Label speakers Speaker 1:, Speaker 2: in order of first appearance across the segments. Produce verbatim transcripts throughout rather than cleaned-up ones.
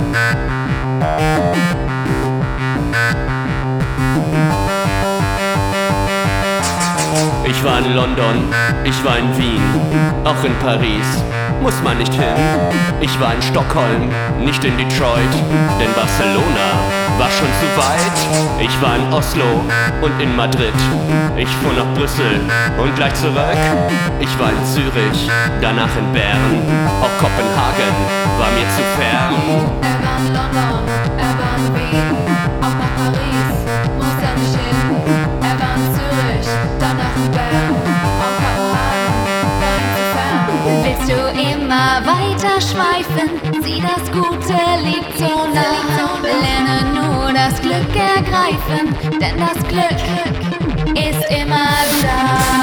Speaker 1: Ich war in London, ich war in Wien, auch in Paris, muss man nicht hin. Ich war in Stockholm, nicht in Detroit, denn Barcelona war schon zu weit. Ich war in Oslo und in Madrid, ich fuhr nach Brüssel und gleich zurück. Ich war in Zürich, danach in Bern, auch Kopenhagen war mir zu fern.
Speaker 2: Er war in London, er war in Wien, auch nach Paris, muss er nicht hin. Er war in Zürich, danach in Bern, auch Kopenhagen war ihm zu fern.
Speaker 3: Willst du immer weiter schweifen? Sieh, das Gute liegt so nah. Lerne nur das Glück ergreifen, denn das Glück ist immer da.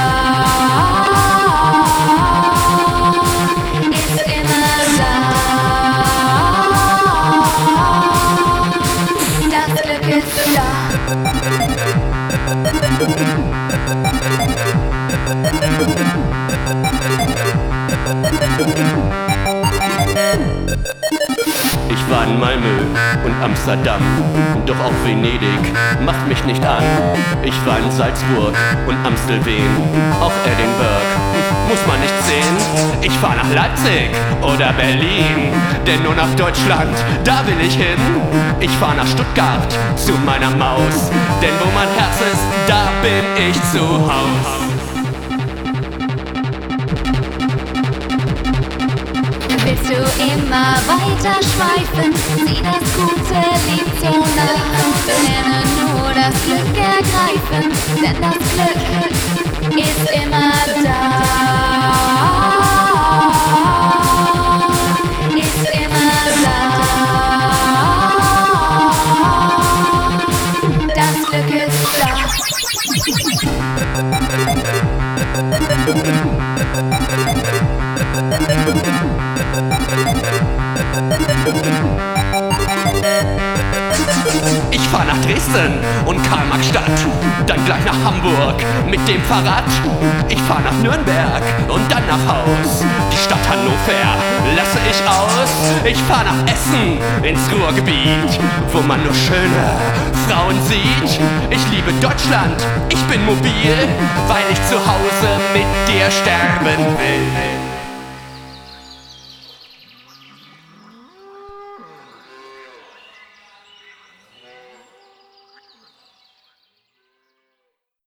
Speaker 3: Ist immer da. Das Glück ist da.
Speaker 1: Ich war in Malmö und Amsterdam, doch auch Venedig macht mich nicht an. Ich war in Salzburg und Amstelveen, auch Edinburgh muss man nicht sehen. Ich fahr nach Leipzig oder Berlin, denn nur nach Deutschland, da will ich hin. Ich fahr nach Stuttgart zu meiner Maus, denn wo mein Herz ist, da bin ich zu Haus.
Speaker 3: Willst du immer weiter schweifen? Sieh, das Gute liegt so nah. Lerne nur das Glück ergreifen, denn das Glück ist immer da. Ist immer da. Das Glück ist da.
Speaker 1: Ich fahr nach Dresden und Karl-Marx-Stadt, dann gleich nach Hamburg mit dem Fahrrad. Ich fahr nach Nürnberg und dann nach Haus. Die Stadt Hannover lasse ich aus. Ich fahr nach Essen ins Ruhrgebiet, wo man nur schöne Frauen sieht. Ich liebe Deutschland, ich bin mobil, weil ich zu Hause mit dir sterben will.